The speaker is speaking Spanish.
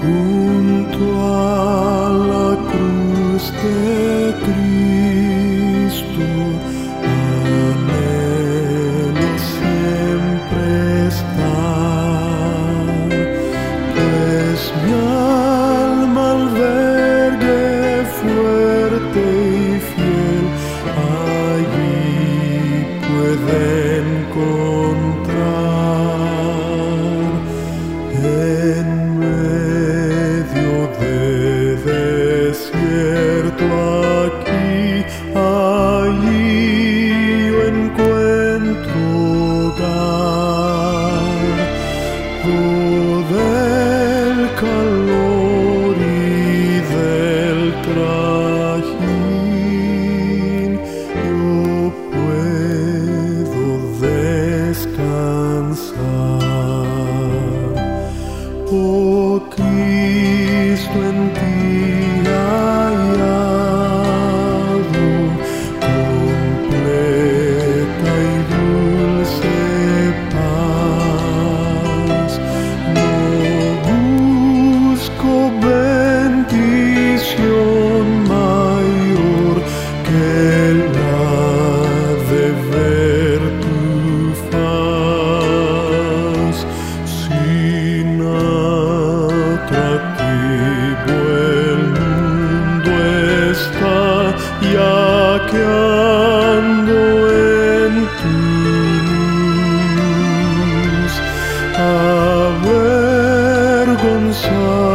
junto a la cruz de Cristo, anhelo siempre estar, pues mi alma albergue fuerte y fiel, allí puede encontrar en medio de desierto. Aquí, allí yo encuentro hogar, del calor y del trajín yo puedo descansar. Oh Cristo, en ti hallado completa y dulce paz, no busco bendición mayor que la de ver tu faz. Sin atractivo el mundo está, ya que ando en tu luz, avergonzado